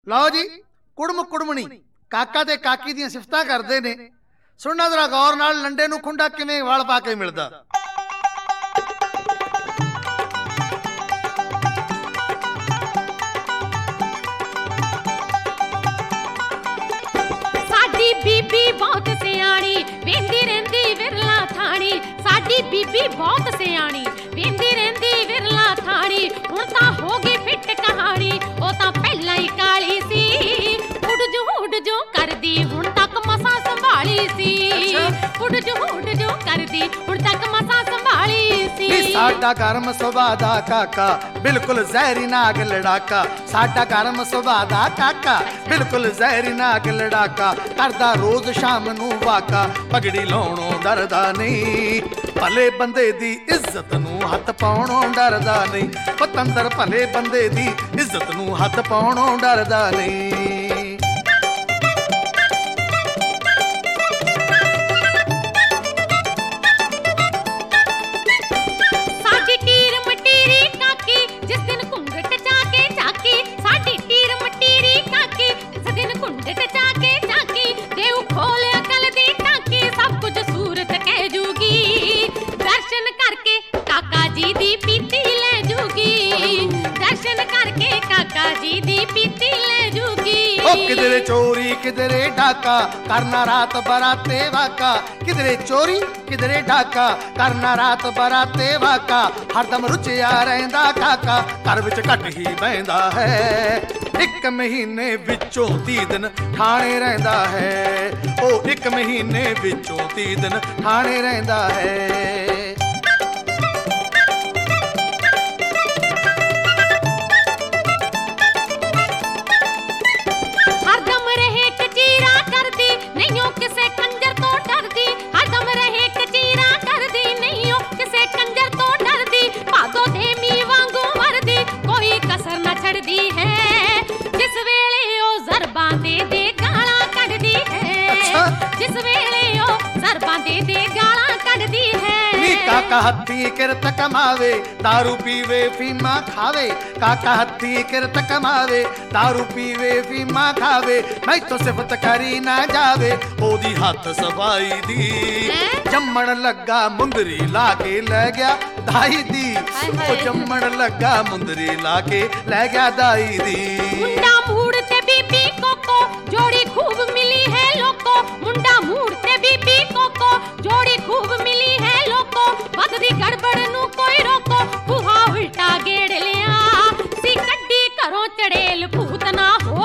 ਲਓ ਜੀ, ਕੁੜਮ ਕੁੜਮਣੀ ਕਾਕਾ ਤੇ ਕਾਕੀ ਦੀਆਂ ਸਿਫਤਾਂ ਕਰਦੇ ਨੇ। ਸੁਣਨਾ ਜ਼ਰਾ ਗੌਰ ਨਾਲ, ਲੰਡੇ ਨੂੰ ਖੁੰਡਾ ਕਿਵੇਂ ਵਲ ਪਾ ਕੇ ਮਿਲਦਾ। ਸਾਡੀ ਬੀਬੀ ਬਹੁਤ ਸਿਆਣੀ, ਵੇਂਦੀ ਰਹਿੰਦੀ ਵਿਰਲਾ ਥਾਣੀ। ਸਾਡੀ ਬੀਬੀ ਬਹੁਤ ਸਿਆਣੀ, ਵੇਂਦੀ ਰਹਿੰਦੀ ਵਿਰਲਾ ਥਾਣੀ। ਹੁਣ ਤਾਂ ਹੋ ਗਈ ਫਿੱਟ ਕਹਾਣੀ, ਉਹ ਤਾਂ ਪਹਿਲਾਂ ਹੀ ਕਾਲੀ ਸੀ। ਉੱਡ ਜੋ ਕਰਦੀ ਹੁਣ ਤੱਕ ਮਸਾਂ ਸੰਭਾਲੀ ਸੀ। ਉੱਡ ਜੋ ਕਰਦੀ ਹੁਣ ਤੱਕ ਮਸਾਂ ਸੰਭਾਲੀ ਸੀ। ਸਾਡਾ ਗਰਮ ਸੁਭਾਅ ਦਾ ਕਾਕਾ ਬਿਲਕੁਲ ਜ਼ਹਿਰੀ ਨਾਗ ਲੜਾਕਾ। ਸਾਡਾ ਗਰਮ ਸੁਭਾਅ ਦਾ ਕਾਕਾ ਬਿਲਕੁਲ ਜ਼ਹਿਰੀ ਨਾਗ ਲੜਾਕਾ। ਕਰਦਾ ਰੋਜ਼ ਸ਼ਾਮ ਨੂੰ ਵਾਕਾ, ਪਗੜੀ ਲਾਉਣੋਂ ਡਰਦਾ ਨਹੀਂ। ਭਲੇ ਬੰਦੇ ਦੀ ਇੱਜ਼ਤ ਨੂੰ ਹੱਥ ਪਾਉਣੋਂ ਡਰਦਾ ਨਹੀਂ। ਪਤੰਦਰ ਭਲੇ ਬੰਦੇ ਦੀ ਇੱਜ਼ਤ ਨੂੰ ਹੱਥ ਪਾਉਣੋਂ ਡਰਦਾ ਨਹੀਂ। किधरे चोरी किधरे डाका, करना रात बराते वाका। किधरे चोरी किधरे डाका, करना रात बराते वाका। हरदम रुचिया रहिंदा काका, घर विच घट ही बहिंदा है। एक महीने विचों 30 दिन ठाणे रहिंदा है। ओ एक महीने विचों 30 दिन ठाणे रहिंदा है। काका हत्थी किरत कमावे, दारू पीवे फीमा खावे। काका हत्थी किरत कमावे, दारू पीवे फीमा खावे। मैं तो सिफत करी ना जावे ओदी हथ सफाई दी। जम्मण लगा मुंदरी ला के लै गया दाई दी। ओ जम्मण लगा मुंदरी ला के लै गया दाई दी। मुंडा मूड़ ते बीबी कोको जोड़ी खूब मिली है लोको। मुंडा मूड़ ते बीबी कोको जोड़ी खूब मिली है लोको। वधदी गड़बड़ नू कोई रोको, बूहा उल्टा गेड़ लिया सी। कड्डी घरों चड़ेल भूत ना हो